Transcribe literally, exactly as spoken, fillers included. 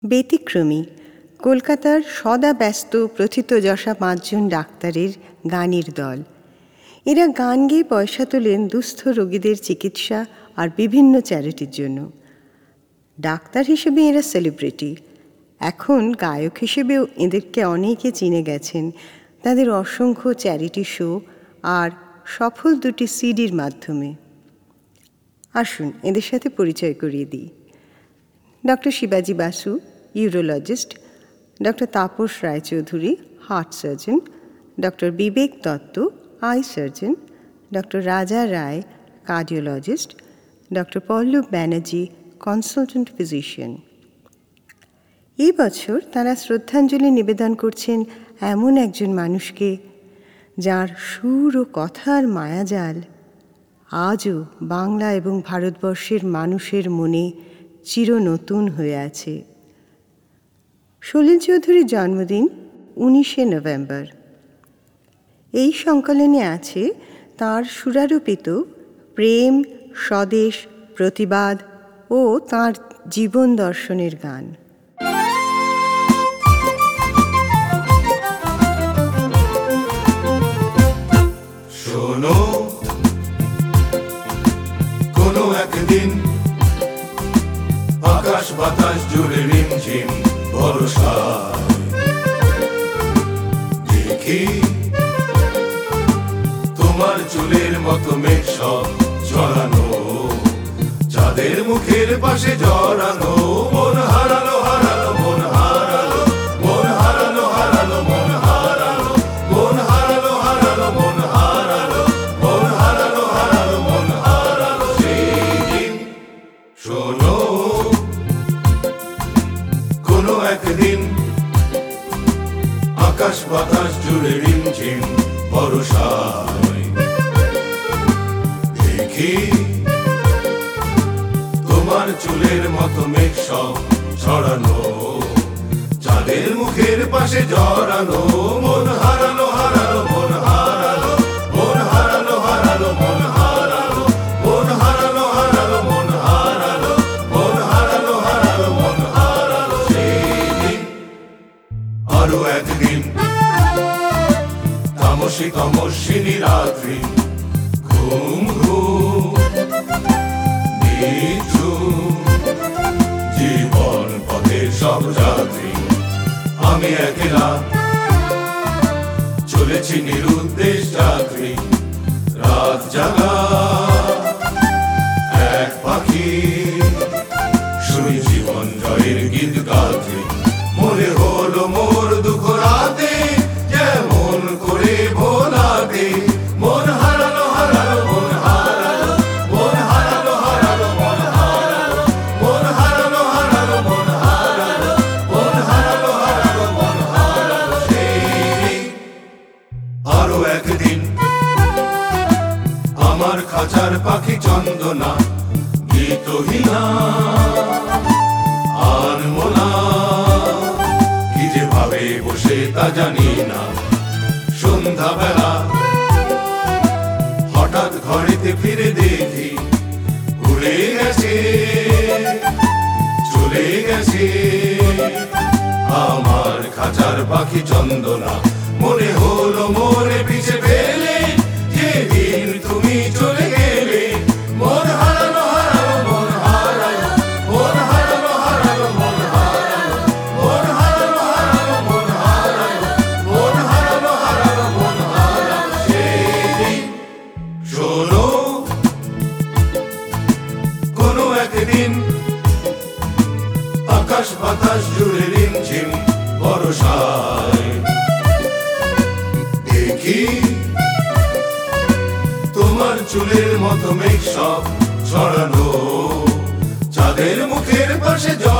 ব্যতিক্রমী কলকাতার সদা ব্যস্ত প্রথিতযশা পাঁচজন ডাক্তারের গানের দল। এরা গান গেয়ে পয়সা তোলেন দুস্থ রোগীদের চিকিৎসা আর বিভিন্ন চ্যারিটির জন্য। ডাক্তার হিসেবে এরা সেলিব্রিটি। এখন গায়ক হিসেবেও এদেরকে অনেকে চিনে গেছেন তাদের অসংখ্য চ্যারিটি শো আর সফল দুটি সিডির মাধ্যমে। আসুন এদের সাথে পরিচয় করিয়ে দিই। ডক্টর শিবাজি Basu, urologist; doctor Tapas Raychaudhuri, heart surgeon; doctor Bibek Dutta, eye surgeon; doctor Raja Roy, cardiologist; doctor Pallab Banerjee, consultant physician. এই বছর তারা শ্রদ্ধাঞ্জলি নিবেদন করছেন এমন একজন মানুষকে যার সুর ও কথার মায়াজাল আজও বাংলা এবং ভারতবর্ষের মানুষের মনে চিরনতুন হয়ে আছে। সলিল চৌধুরীর জন্মদিন উনিশে নভেম্বর। এই সংকলনে আছে তাঁর সুরারোপিত প্রেম, স্বদেশ, প্রতিবাদ ও তাঁর জীবন দর্শনের গান। শোনো, কোনো একদিন আকাশ বাতাস জুড়ে রিমঝিম ভরসা দেখি তোমার চুলের মতো মেঘ সব জড়ানো, চাঁদের মুখের পাশে জড়ানো। মন হারালো হারালো মন হারালো মন হারালো হারালো মন হারালো মন হারালো হারালো মন হারালো মন হারালো হারালো মন হারালো সেই দিন। শোনো, কোনো একদিন আকাশ বাতাস জুড়ে রিমঝিম বর্ষায় দেখি তোমার চুলের মতো মেঘ সব ছড়ানো, চাঁদের মুখের পাশে জড়ানো। মন হারালো হারালো মন হারালো মন হারালো হারালো মন হারালো মন হারালো হারালো মন হারালো মন হারালো হারালো মন হারালো সেই দিন। আরো একদিন তামসী তমস্বিনী রাত্রি, ঘুম ঘুম নিঝুম জীবন পথের সব যাত্রী। আমি একলা চলেছি নিরুদ্দেশ যাত্রী, রাত জাগা এক পাখি, শুনি জীবন জয়ের গীত গাত্রী। মনে হলো মোর দুঃখ রাতে যেমন করে ভোলাতে। মন হারালো হারালো মন হারালো মন হারালো হারালো মন হারালো মন হারালো হারালো মন হারালো মন হারালো হারালো মন হারালো সেই। আরো একদিন আমার খাঁচার পাখি চন্দনা গীতহীনা আনমোনা কি যে ভাবে বসে তা জানি না। সন্ধ্যা বেলা হঠাৎ ঘরেতে ফিরে দেখি উড়ে গেছে চলে গেছে আমার খাঁচার পাখি চন্দনা। মনে হলো মোরে পিছে ফেলে যেদিন তুমি চলে গেলে। মন হারালো হারালো মন হারালো মন হারালো হারালো মন হারালো মন হারালো হারালো মন হারালো মন হারালো হারালো মন হারালো সেই দিন। শোনো, কোনো একদিন আকাশ বাতাস জুড়ে রিমঝিম বর্ষায় দেখি তোমার চুলের মতো মেঘ সব ছড়ানো, চাঁদের মুখের পাশে